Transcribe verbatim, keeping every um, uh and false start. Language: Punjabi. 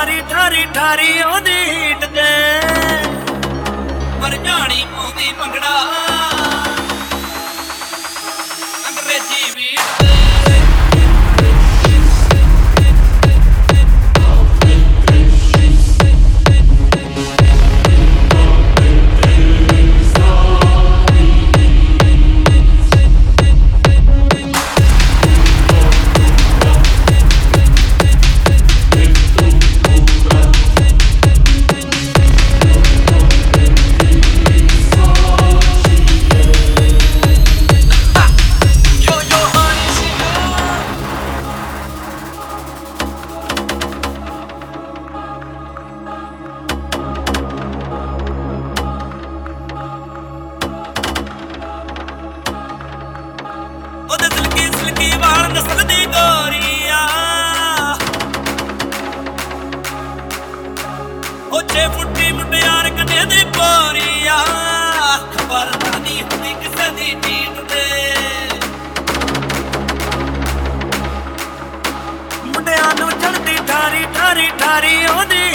ਠਾਰੀ ਠਾਰੀ ਠਾਰੀ ਉਹਦੀ ਹੀਟ ਤੇ ਪਰ ਜਾਣੀ ਪਾਉਂਦੀ ਭੰਗੜਾ ਅੰਗਰੇਜ਼ੀ ਬੀਟ ਤੇ। ਉਹਦੇ ਸਿਲਕੀ ਸਿਲਕੀ ਵਾਲ ਨਸਲ ਦੀ ਗੋਰੀਆ ਉਹ ਛੇ ਫੁੱਟੀ ਮੁਟਿਆਰ ਕੰਨੇ ਦੀ ਪੋਰੀਆ ਖਬਰ ਨਹੀਂ ਹੁੰਦੀ ਕਿਸੇ ਦੀ ਨੀਂਦ ਤੇ ਮੁੰਡਿਆਂ ਨੂੰ ਚੜਦੀ ਠਾਰੀ ਠਾਰੀ ਠਾਰੀ ਉਹਦੀ